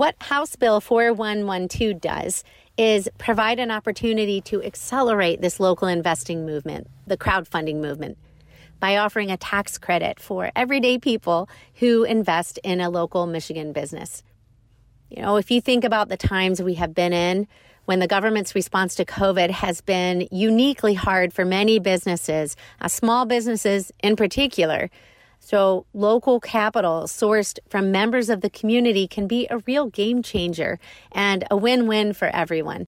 what House Bill 4112 does is provide an opportunity to accelerate this local investing movement, the crowdfunding movement, by offering a tax credit for everyday people who invest in a local Michigan business. You know, if you think about the times we have been in, when the government's response to COVID has been uniquely hard for many businesses, small businesses in particular. So local capital sourced from members of the community can be a real game changer and a win-win for everyone.